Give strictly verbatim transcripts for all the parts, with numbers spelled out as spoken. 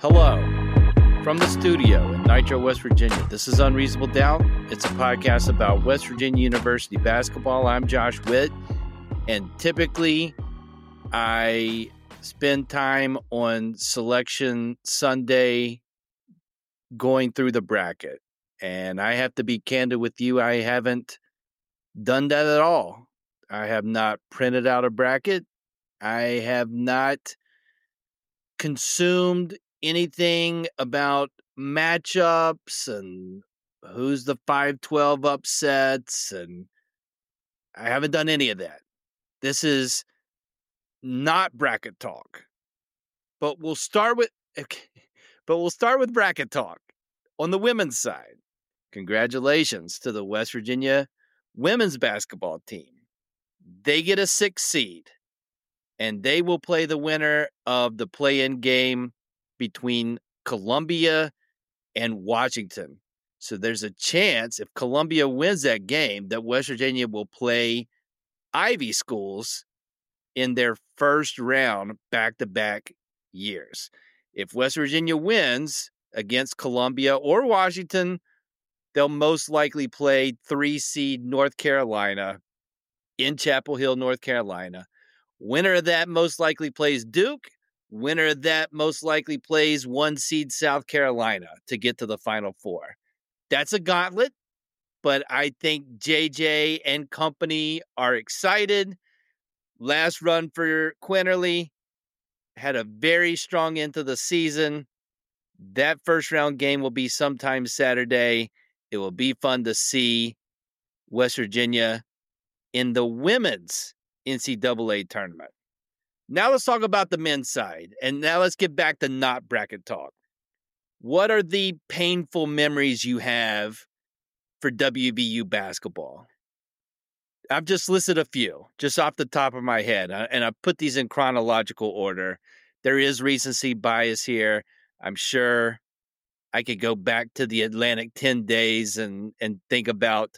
Hello, from the studio in Nitro, West Virginia. This is Unreasonable Doubt. It's a podcast about West Virginia University basketball. I'm Josh Witt, and typically I spend time on Selection Sunday going through the bracket. And I have to be candid with you, I haven't done that at all. I have not printed out a bracket. I have not consumed anything about matchups and who's the five twelve upsets, and I haven't done any of that. This is not bracket talk. But we'll start with okay, but we'll start with bracket talk on the women's side. Congratulations to the West Virginia women's basketball team. They get a sixth seed, and they will play the winner of the play-in game between Columbia and Washington. So there's a chance, if Columbia wins that game, that West Virginia will play Ivy schools in their first round back-to-back years. If West Virginia wins against Columbia or Washington, they'll most likely play three-seed North Carolina in Chapel Hill, North Carolina. Winner of that most likely plays Duke. Winner of that most likely plays one seed South Carolina to get to the Final Four. That's a gauntlet, but I think J J and company are excited. Last run for Quinterly had a very strong end to the season. That first round game will be sometime Saturday. It will be fun to see West Virginia in the women's N C double A tournament. Now let's talk about the men's side, and now let's get back to not bracket talk. What are the painful memories you have for W V U basketball? I've just listed a few, just off the top of my head, and I put these in chronological order. There is recency bias here. I'm sure I could go back to the Atlantic ten days and, and think about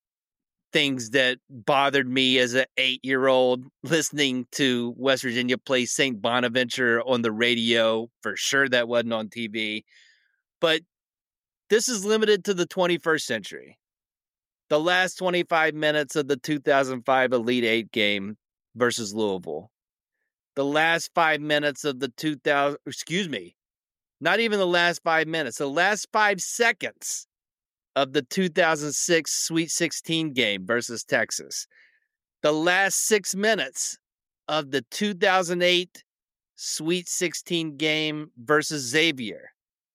things that bothered me as an eight-year-old listening to West Virginia play Saint Bonaventure on the radio. For sure that wasn't on T V. But this is limited to the twenty-first century. The last twenty-five minutes of the two thousand five Elite Eight game versus Louisville. The last five minutes of the two thousand, excuse me, not even the last five minutes, the last five seconds of the two thousand six Sweet sixteen game versus Texas. The last six minutes of the two thousand eight Sweet sixteen game versus Xavier.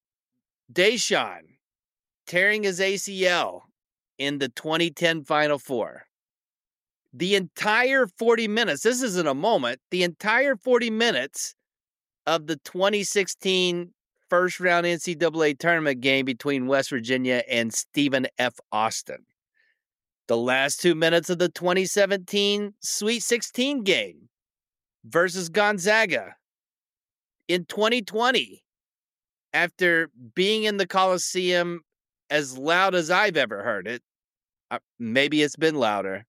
Deshaun tearing his A C L in the twenty ten Final Four. The entire forty minutes, this isn't a moment, the entire forty minutes of the twenty sixteen first round N C double A tournament game between West Virginia and Stephen F. Austin. The last two minutes of the twenty seventeen Sweet sixteen game versus Gonzaga. In twenty twenty, after being in the Coliseum as loud as I've ever heard it, uh, maybe it's been louder,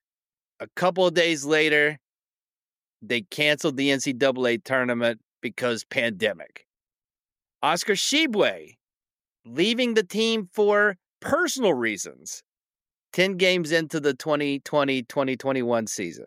a couple of days later, they canceled the N C double A tournament because pandemic. Oscar Tshiebwe leaving the team for personal reasons ten games into the twenty twenty twenty twenty-one season.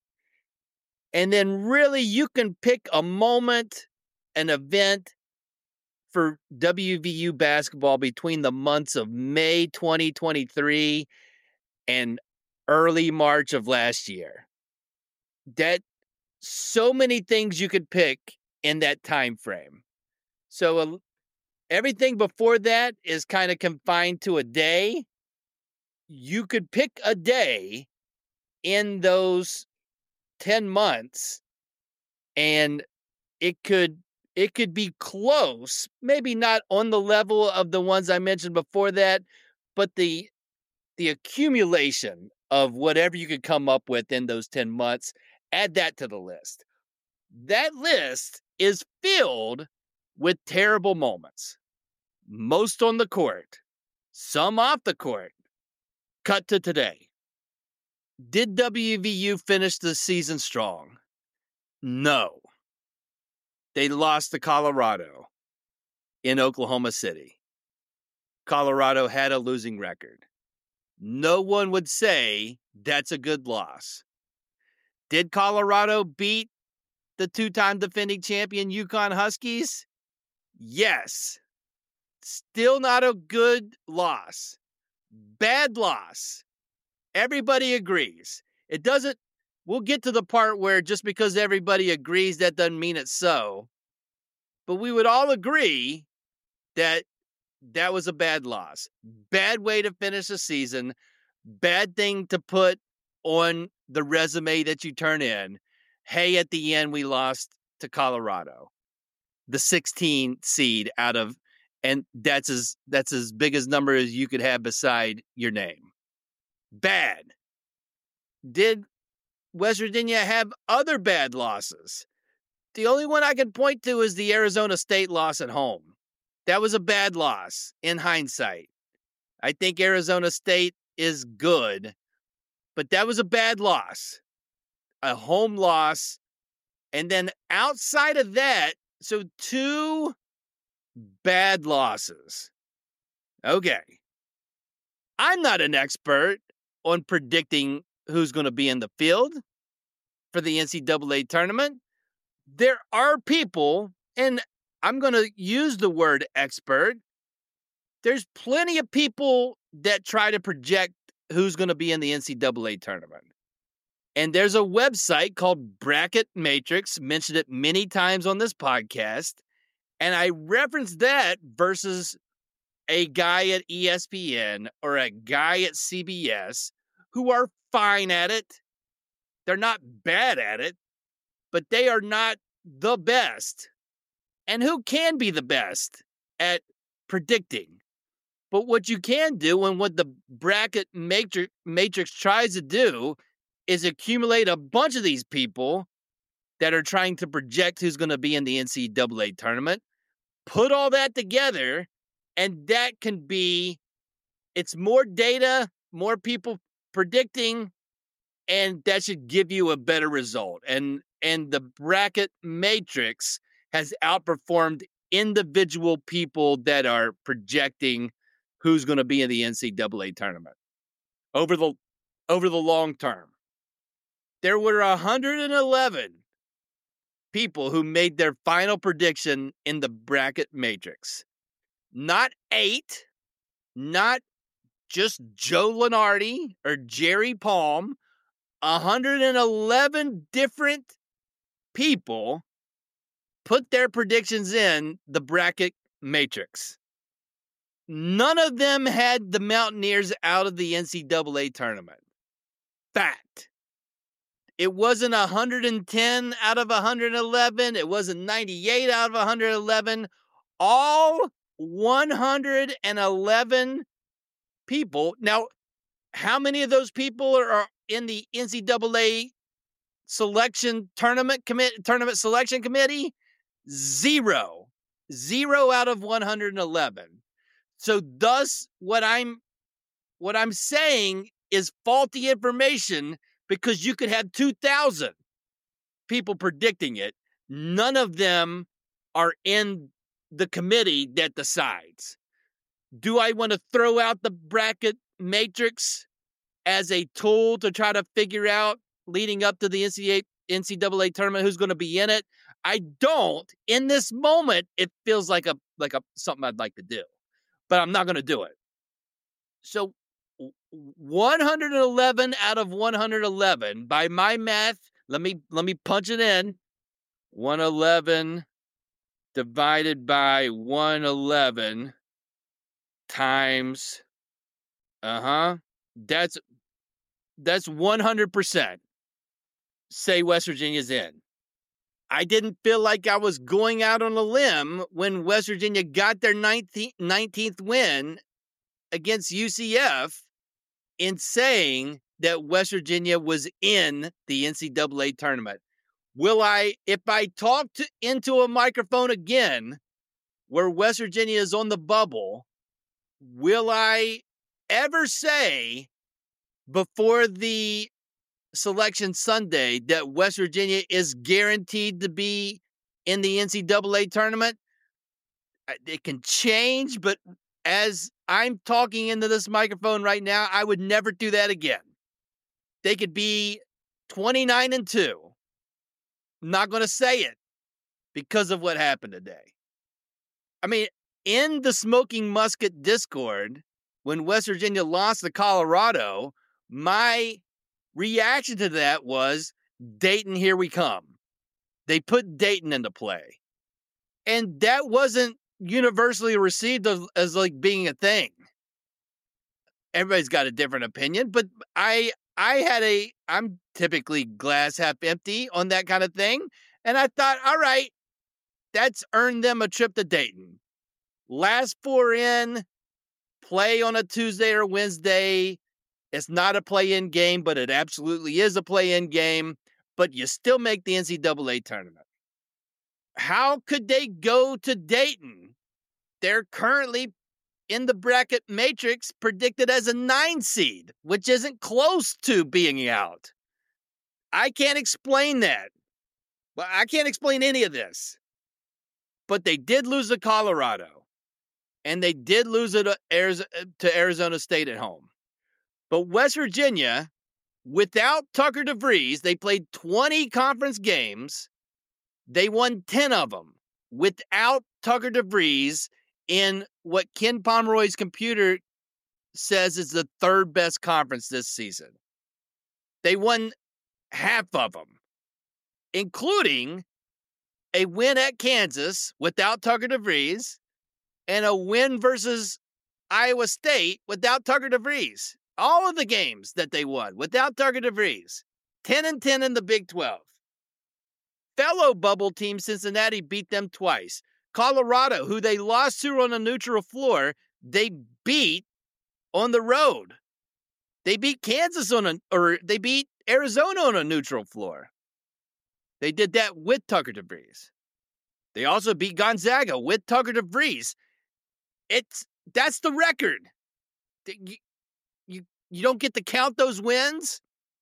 And then really you can pick a moment, an event for W V U basketball between the months of May twenty twenty-three and early March of last year. That so many things you could pick in that time frame. So uh, everything before that is kind of confined to a day. You could pick a day in those ten months, and it could it could be close, maybe not on the level of the ones I mentioned before that, but the the accumulation of whatever you could come up with in those ten months, add that to the list. That list is filled with terrible moments. Most on the court, some off the court. Cut to today. Did W V U finish the season strong? No. They lost to Colorado. in Oklahoma City. Colorado had a losing record. No one would say that's a good loss. Did Colorado beat the two-time defending champion UConn Huskies? Yes. Still not a good loss. Bad loss. Everybody agrees. It doesn't, we'll get to the part where just because everybody agrees, that doesn't mean it's so. But we would all agree that that was a bad loss. Bad way to finish the season. Bad thing to put on the resume that you turn in. Hey, at the end, we lost to Colorado, the sixteen seed out of, and that's as that's as big as number as you could have beside your name. Bad. Did West Virginia have other bad losses? The only one I can point to is the Arizona State loss at home. That was a bad loss in hindsight. I think Arizona State is good, but that was a bad loss. A home loss. And then outside of that, so two bad losses. Okay. I'm not an expert on predicting who's going to be in the field for the N C double A tournament. There are people, and I'm going to use the word expert. There's plenty of people that try to project who's going to be in the N C double A tournament. And there's a website called Bracket Matrix, mentioned it many times on this podcast. And I referenced that versus a guy at E S P N or a guy at C B S who are fine at it. They're not bad at it, but they are not the best. And who can be the best at predicting? But what you can do, and what the Bracket Matrix, Matrix tries to do, is accumulate a bunch of these people that are trying to project who's going to be in the N C double A tournament, put all that together, and that can be, it's more data, more people predicting, and that should give you a better result. And and the Bracket Matrix has outperformed individual people that are projecting who's going to be in the N C double A tournament over the over the long term. There were one hundred eleven people who made their final prediction in the Bracket Matrix. Not eight, not just Joe Lunardi or Jerry Palm. one hundred eleven different people put their predictions in the Bracket Matrix. None of them had the Mountaineers out of the N C double A tournament. Fact. It wasn't one hundred ten out of one hundred eleven. It wasn't ninety-eight out of one hundred eleven. All one hundred eleven people. Now, how many of those people are, are in the N C double A selection tournament commit tournament selection committee? Zero. Zero out of one hundred eleven. So thus what I'm what I'm saying is faulty information, because you could have two thousand people predicting it. None of them are in the committee that decides. Do I want to throw out the Bracket Matrix as a tool to try to figure out, leading up to the N C double A tournament, who's going to be in it? I don't. In this moment, it feels like a like a something I'd like to do, but I'm not going to do it. So one hundred eleven out of one hundred eleven, by my math, let me let me punch it in. one hundred eleven divided by one hundred eleven times, uh-huh, that's that's one hundred percent say West Virginia's in. I didn't feel like I was going out on a limb when West Virginia got their nineteenth, nineteenth win against U C F in saying that West Virginia was in the N C double A tournament. Will I, if I talk to, into a microphone again where West Virginia is on the bubble, will I ever say before the selection Sunday that West Virginia is guaranteed to be in the N C double A tournament? It can change, but as I'm talking into this microphone right now, I would never do that again. They could be twenty-nine and two. I'm not going to say it because of what happened today. I mean, in the Smoking Musket Discord, when West Virginia lost to Colorado, my reaction to that was, Dayton, here we come. They put Dayton into play. And that wasn't universally received as, as like being a thing. Everybody's got a different opinion, but I I had a, I'm typically glass half empty on that kind of thing. And I thought, all right, that's earned them a trip to Dayton. Last four in, play on a Tuesday or Wednesday. It's not a play-in game, but it absolutely is a play-in game. But you still make the N C double A tournament. How could they go to Dayton? They're currently in the bracket matrix predicted as a nine seed, which isn't close to being out. I can't explain that. Well, I can't explain any of this. But they did lose to Colorado. And they did lose it to Arizona State at home. But West Virginia, without Tucker DeVries, they played twenty conference games. They won ten of them without Tucker DeVries in what Ken Pomeroy's computer says is the third best conference this season. They won half of them, including a win at Kansas without Tucker DeVries and a win versus Iowa State without Tucker DeVries. All of the games that they won without Tucker DeVries. ten and ten in the Big twelve. Fellow bubble team Cincinnati beat them twice. Colorado, who they lost to on a neutral floor, they beat on the road. They beat Kansas on a, or they beat Arizona on a neutral floor. They did that with Tucker DeVries. They also beat Gonzaga with Tucker DeVries. It's, that's the record. You, you, you don't get to count those wins.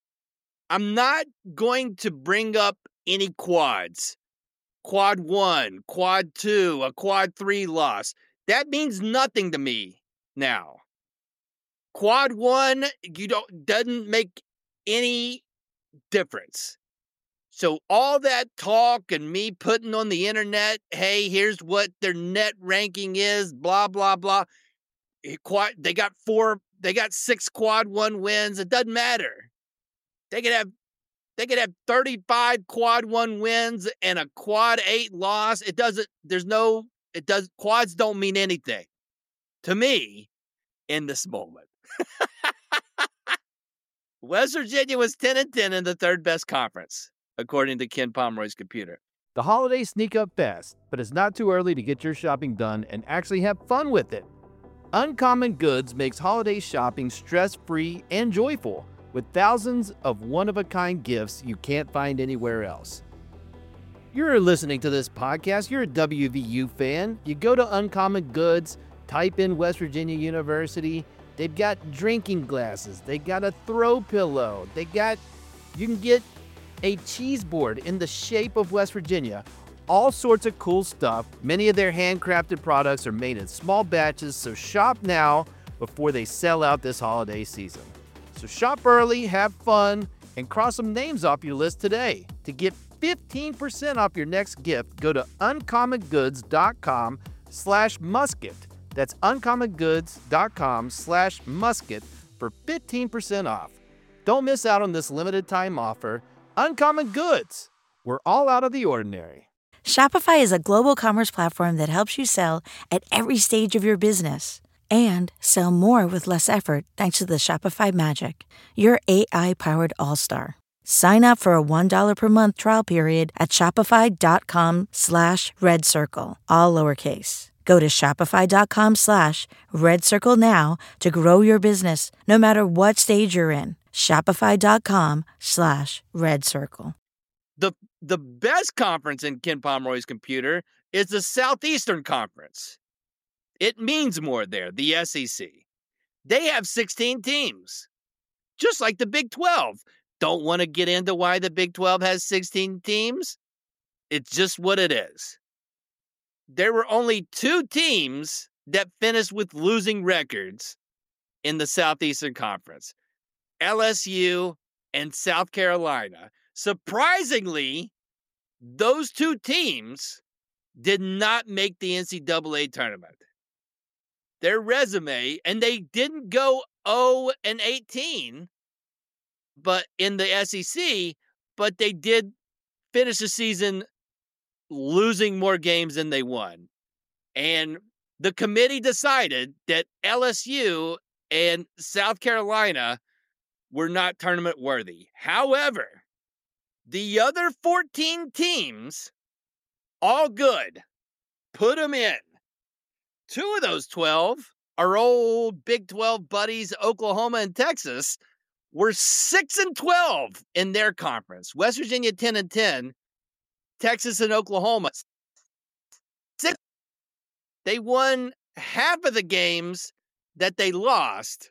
I'm not going to bring up any quads. Quad one, quad two, a quad three loss. That means nothing to me now. Quad one, you don't, doesn't make any difference. So all that talk and me putting on the internet, hey, here's what their net ranking is, blah, blah, blah. Quad, they got four, they got six quad one wins. It doesn't matter. They could have They could have thirty-five quad one wins and a quad eight loss. It doesn't, there's no, it does, quads don't mean anything to me in this moment. West Virginia was ten and ten in the third best conference, according to Ken Pomeroy's computer. The holidays sneak up fast, but it's not too early to get your shopping done and actually have fun with it. Uncommon Goods makes holiday shopping stress-free and joyful, with thousands of one-of-a-kind gifts you can't find anywhere else. You're listening to this podcast, you're a W V U fan, you go to Uncommon Goods, type in West Virginia University, they've got drinking glasses, they got a throw pillow, they got, you can get a cheese board in the shape of West Virginia, all sorts of cool stuff. Many of their handcrafted products are made in small batches, so shop now before they sell out this holiday season. So shop early, have fun, and cross some names off your list today. To get fifteen percent off your next gift, go to uncommongoods.com slash musket. That's uncommongoods.com slash musket for fifteen percent off. Don't miss out on this limited time offer. Uncommon Goods. We're all out of the ordinary. Shopify is a global commerce platform that helps you sell at every stage of your business and sell more with less effort thanks to the Shopify magic, your A I-powered all-star. Sign up for a one dollar per month trial period at shopify.com slash red circle, all lowercase. Go to shopify.com slash red circle now to grow your business no matter what stage you're in. Shopify.com slash red circle. The, the best conference in Ken Pomeroy's computer is the Southeastern Conference. It means more there, the S E C. They have sixteen teams, just like the Big twelve. Don't want to get into why the Big twelve has sixteen teams? It's just what it is. there were only two teams that finished with losing records in the Southeastern Conference, L S U and South Carolina. Surprisingly, those two teams did not make the N C double A tournament. Their resume, and they didn't go oh and eighteen, but in the S E C, but they did finish the season losing more games than they won. And the committee decided that L S U and South Carolina were not tournament worthy. However, the other fourteen teams, all good, put them in. Two of those twelve, our old Big twelve buddies, Oklahoma and Texas, were six and twelve in their conference. West Virginia ten and ten, Texas and Oklahoma six. They won half of the games that they lost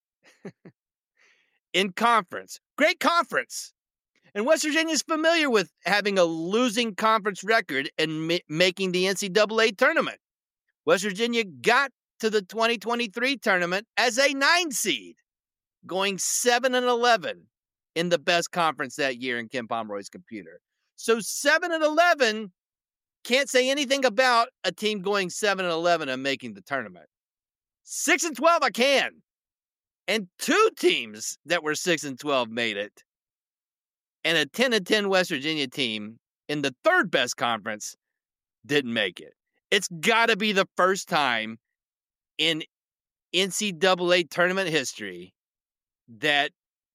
in conference. Great conference. And West Virginia is familiar with having a losing conference record and ma- making the N C double A tournament. West Virginia got to the twenty twenty-three tournament as a nine seed, going seven and eleven in the best conference that year in Ken Pomeroy's computer. So seven and eleven, can't say anything about a team going seven and eleven and making the tournament. six and twelve, I can. And two teams that were six and twelve made it. And a ten and ten West Virginia team in the third best conference didn't make it. It's got to be the first time in N C double A tournament history that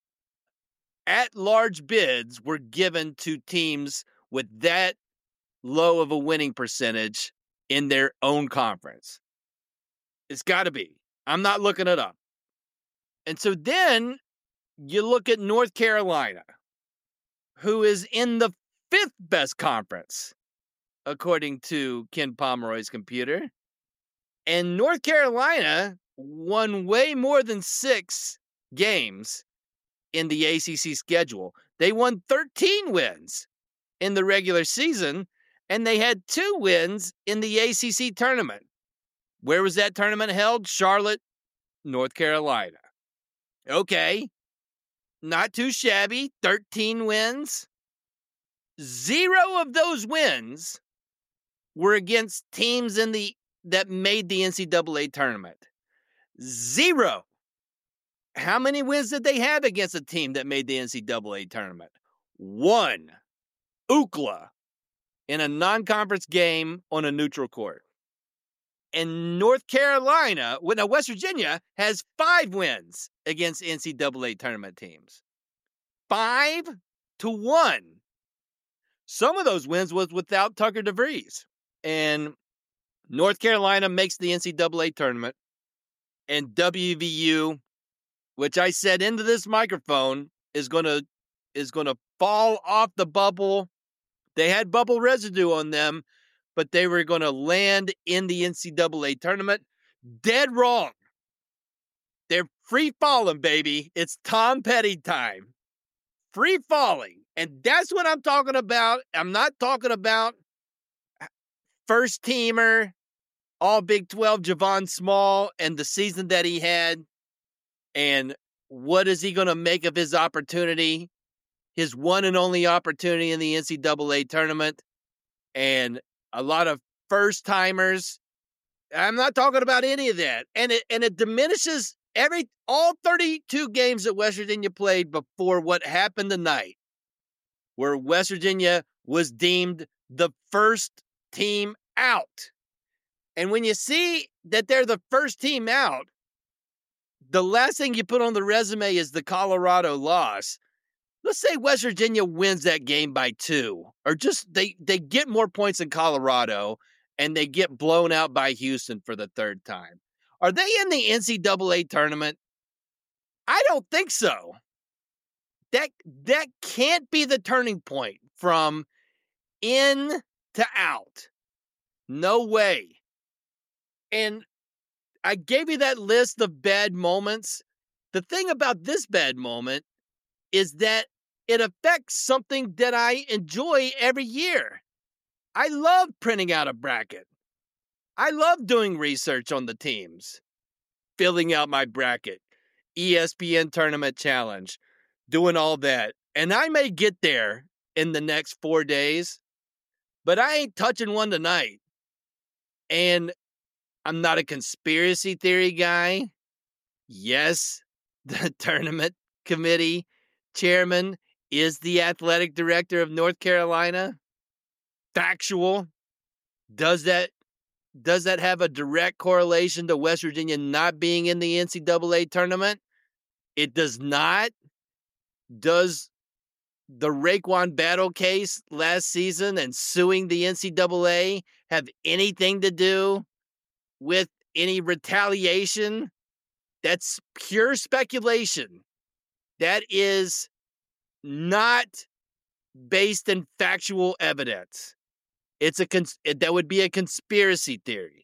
at-large bids were given to teams with that low of a winning percentage in their own conference. It's got to be. I'm not looking it up. And so then you look at North Carolina, who is in the fifth best conference, according to Ken Pomeroy's computer. And North Carolina won way more than six games in the A C C schedule. They won thirteen wins in the regular season, and they had two wins in the A C C tournament. Where was that tournament held? Charlotte, North Carolina. Okay, not too shabby. thirteen wins. Zero of those wins were against teams in the that made the N C double A tournament. Zero. How many wins did they have against a team that made the N C double A tournament? One. U C L A in a non-conference game on a neutral court. And North Carolina, well, now West Virginia has five wins against N C double A tournament teams. Five to one. Some of those wins was without Tucker DeVries. And North Carolina makes the N C double A tournament. And W V U, which I said into this microphone, is going to is going to fall off the bubble. They had bubble residue on them, but they were going to land in the N C double A tournament. Dead wrong. They're free falling, baby. It's Tom Petty time. Free falling. And that's what I'm talking about. I'm not talking about first teamer, all Big twelve, Javon Small, and the season that he had. And what is he going to make of his opportunity? His one and only opportunity in the N C double A tournament. And a lot of first timers. I'm not talking about any of that. And it and it diminishes every all thirty-two games that West Virginia played before what happened tonight, where West Virginia was deemed the first team out. And when you see that they're the first team out, the last thing you put on the resume is the Colorado loss. Let's say West Virginia wins that game by two, or just they, they get more points than Colorado, and they get blown out by Houston for the third time. Are they in the N C double A tournament? I don't think so. That, that can't be the turning point from in to out. No way. And I gave you that list of bad moments. The thing about this bad moment is that it affects something that I enjoy every year. I love printing out a bracket. I love doing research on the teams, filling out my bracket, E S P N Tournament Challenge, doing all that. And I may get there in the next four days, but I ain't touching one tonight. And I'm not a conspiracy theory guy. Yes, the tournament committee chairman is the athletic director of North Carolina. Factual. Does that does that have a direct correlation to West Virginia not being in the N C double A tournament? It does not. Does the Raekwon Battle case last season and suing the N C double A have anything to do with any retaliation? That's pure speculation. That is not based in factual evidence. It's a cons- that would be a conspiracy theory.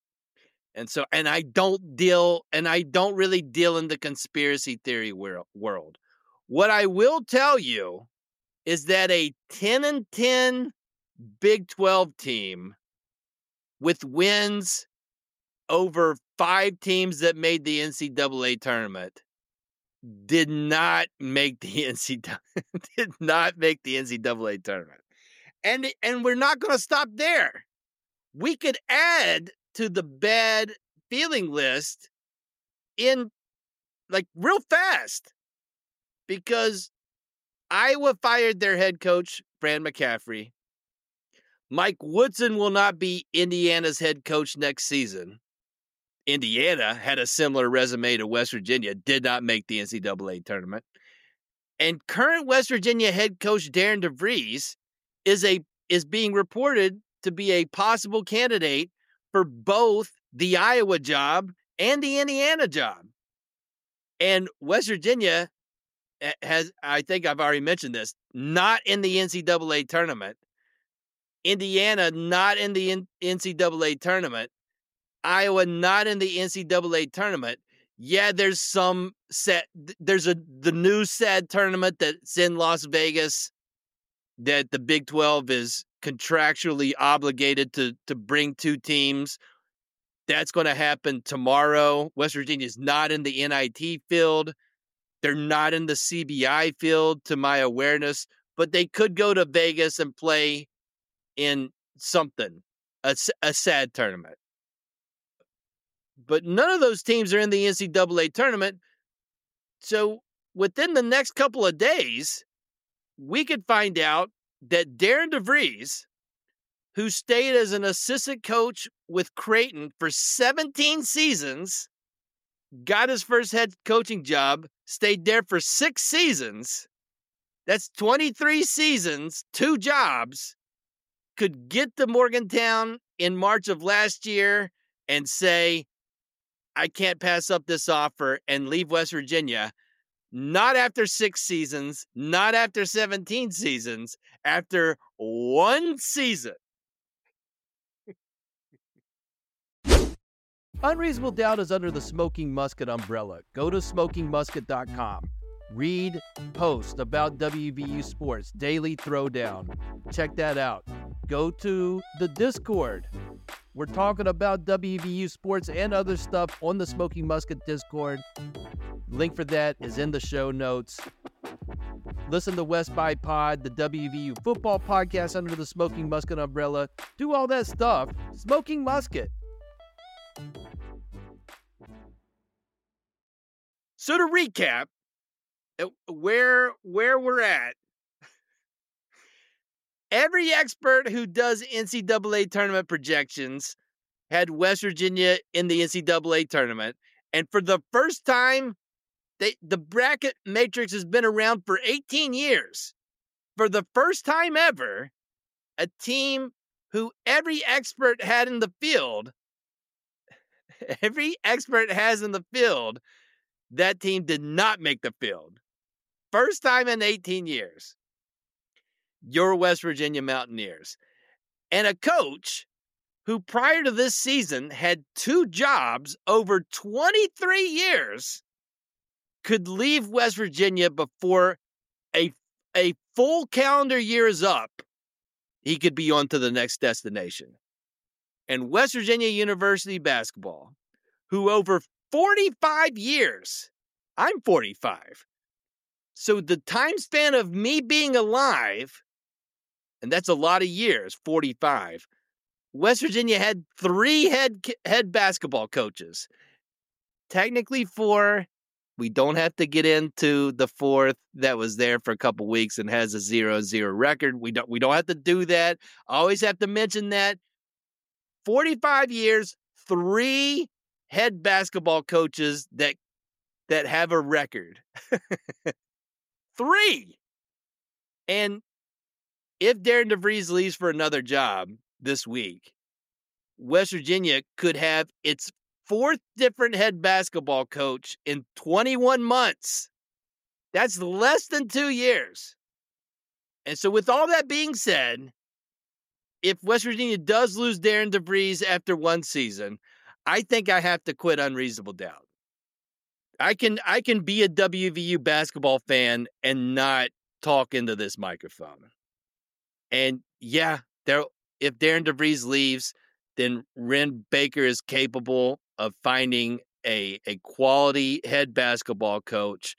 And so, and I don't deal, and I don't really deal in the conspiracy theory world. What I will tell you is that a ten and ten Big twelve team with wins over five teams that made the N C double A tournament did not make the N C double A did not make the N C double A tournament. And and we're not going to stop there. We could add to the bad feeling list in like real fast, because Iowa fired their head coach, Fran McCaffrey. Mike Woodson will not be Indiana's head coach next season. Indiana had a similar resume to West Virginia, did not make the N C double A tournament. And current West Virginia head coach Darren DeVries is a is being reported to be a possible candidate for both the Iowa job and the Indiana job. And West Virginia has, I think I've already mentioned this, not in the N C double A tournament. Indiana not in the N C double A tournament. Iowa not in the N C double A tournament. Yeah, there's some set. There's a the new sad tournament that's in Las Vegas that the Big twelve is contractually obligated to to bring two teams. That's going to happen tomorrow. West Virginia is not in the N I T field. They're not in the C B I field, to my awareness, but they could go to Vegas and play in something, a, a sad tournament. But none of those teams are in the N C double A tournament. So within the next couple of days, we could find out that Darren DeVries, who stayed as an assistant coach with Creighton for seventeen seasons, got his first head coaching job, stayed there for six seasons. That's twenty-three seasons, two jobs, could get to Morgantown in March of last year and say, I can't pass up this offer and leave West Virginia. Not after six seasons, not after seventeen seasons, after one season. Unreasonable Doubt is under the Smoking Musket umbrella. Go to smoking musket dot com. Read posts about W V U Sports, Daily Throwdown. Check that out. Go to the Discord. We're talking about W V U Sports and other stuff on the Smoking Musket Discord. Link for that is in the show notes. Listen to West by Pod, the W V U football podcast under the Smoking Musket umbrella. Do all that stuff. Smoking Musket. So to recap, where where we're at, every expert who does N C double A tournament projections had West Virginia in the N C double A tournament. And for the first time, they, the bracket matrix has been around for eighteen years. For the first time ever, a team who every expert had in the field, every expert has in the field, that team did not make the field. First time in eighteen years. Your West Virginia Mountaineers. And a coach who prior to this season had two jobs over twenty-three years could leave West Virginia before a, a full calendar year is up. He could be on to the next destination. and West Virginia University basketball, who over forty-five years, I'm forty-five, so the time span of me being alive, and that's a lot of years, forty-five, West Virginia had three head head basketball coaches. Technically four. We don't have to get into the fourth that was there for a couple weeks and has a zero zero record. We don't we don't have to do that. I always have to mention that. forty-five years, three head basketball coaches that that have a record. Three. And if Darren DeVries leaves for another job this week, West Virginia could have its fourth different head basketball coach in twenty-one months. That's less than two years. And so with all that being said, if West Virginia does lose Darren DeVries after one season, I think I have to quit Unreasonable Doubt. I can I can be a W V U basketball fan and not talk into this microphone. And yeah, there if Darren DeVries leaves, then Wren Baker is capable of finding a, a quality head basketball coach.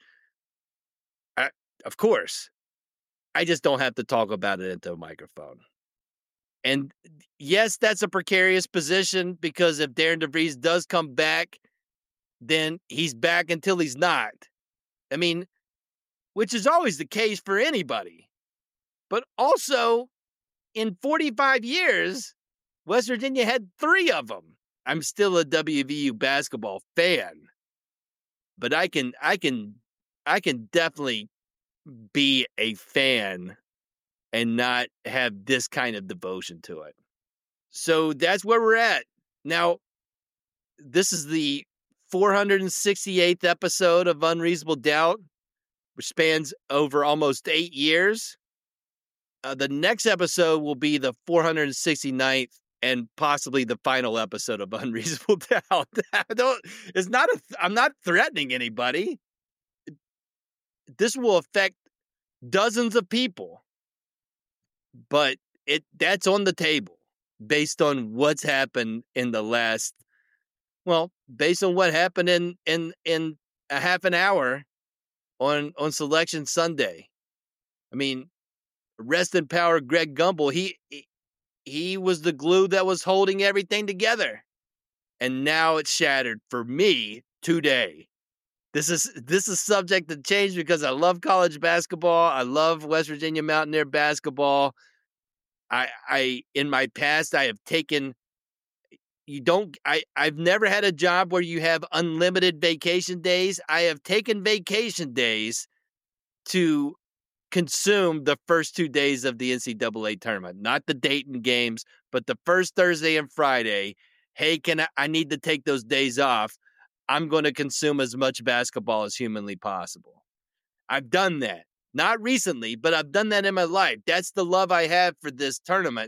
I, of course, I just don't have to talk about it into a microphone. And yes, that's a precarious position because if Darren DeVries does come back, then he's back until he's not. I mean, which is always the case for anybody. But also, in forty-five years, West Virginia had three of them. I'm still a W V U basketball fan, but I can, I can, I can definitely be a fan and not have this kind of devotion to it. So that's where we're at. Now, this is the four hundred sixty-eighth episode of Unreasonable Doubt, which spans over almost eight years. Uh, the next episode will be the four hundred sixty-ninth and possibly the final episode of Unreasonable Doubt. I don't, it's not a, I'm not threatening anybody. This will affect dozens of people, but it that's on the table based on what's happened in the last, well, based on what happened in in in a half an hour on on Selection Sunday. I mean, rest in power, Greg Gumbel. He, he he was the glue that was holding everything together, and now it's shattered for me today. This is this is subject to change because I love college basketball. I love West Virginia Mountaineer basketball. I I in my past I have taken. You don't. I I've never had a job where you have unlimited vacation days. I have taken vacation days to consume the first two days of the N C double A tournament, not the Dayton games, but the first Thursday and Friday. Hey, can I, I need to take those days off. I'm going to consume as much basketball as humanly possible. I've done that. Not recently, but I've done that in my life. That's the love I have for this tournament.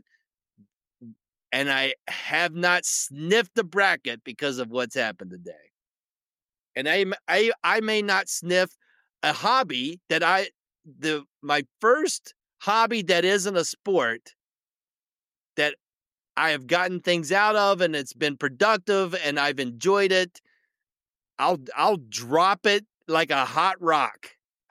And I have not sniffed the bracket because of what's happened today. And I, I, I may not sniff a hobby that I, the my first hobby that isn't a sport that I have gotten things out of and it's been productive and I've enjoyed it. I'll I'll drop it like a hot rock.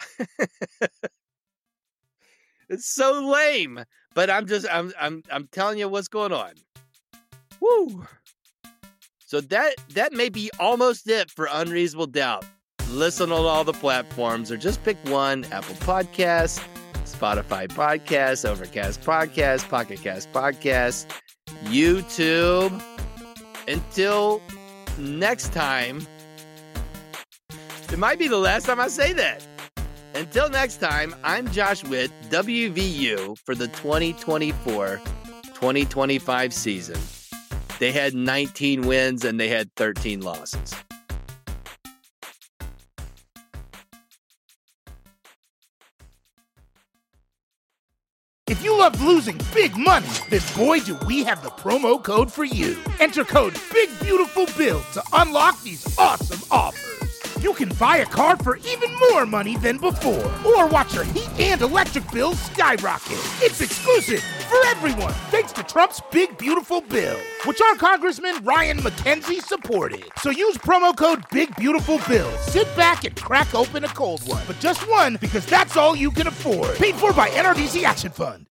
It's so lame, but I'm just I'm I'm I'm telling you what's going on. Woo! So that that may be almost it for Unreasonable Doubt. Listen on all the platforms or just pick one: Apple Podcasts, Spotify Podcasts, Overcast Podcasts, Pocket Cast Podcasts, YouTube. Until next time. It might be the last time I say that. Until next time, I'm Josh Witt, W V U for the twenty twenty-four twenty twenty-five season. They had nineteen wins and they had thirteen losses. If you love losing big money, then boy do we have the promo code for you. Enter code BIGBEAUTIFULBILL to unlock these awesome offers. You can buy a car for even more money than before, or watch your heat and electric bills skyrocket. It's exclusive for everyone, thanks to Trump's big, beautiful bill, which our Congressman Ryan McKenzie supported. So use promo code Big Beautiful Bill. Sit back and crack open a cold one, but just one because that's all you can afford. Paid for by N R D C Action Fund.